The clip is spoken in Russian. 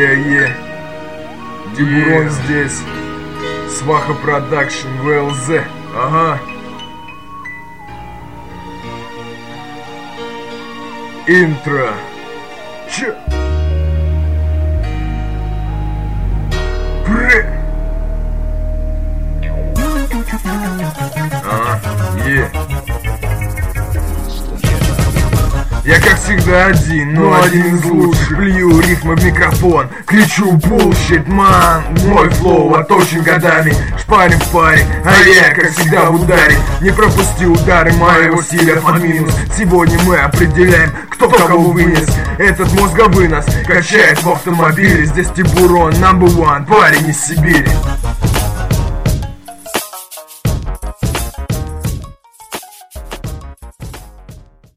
Дебурон здесь. Сваха Продакшн, ВЛЗ. Ага. Интро. Че? Я как всегда один, но один из лучших. Плюю рифмы в микрофон, кричу bullshit, man. Мой флоу оточен годами, шпарим в паре, а я как всегда в ударе. Не пропусти удары моего стиля под минус. Сегодня мы определяем, кто кого вынес. Этот мозговый нас качает в автомобиле. Здесь Дебурон, number one, парень из Сибири.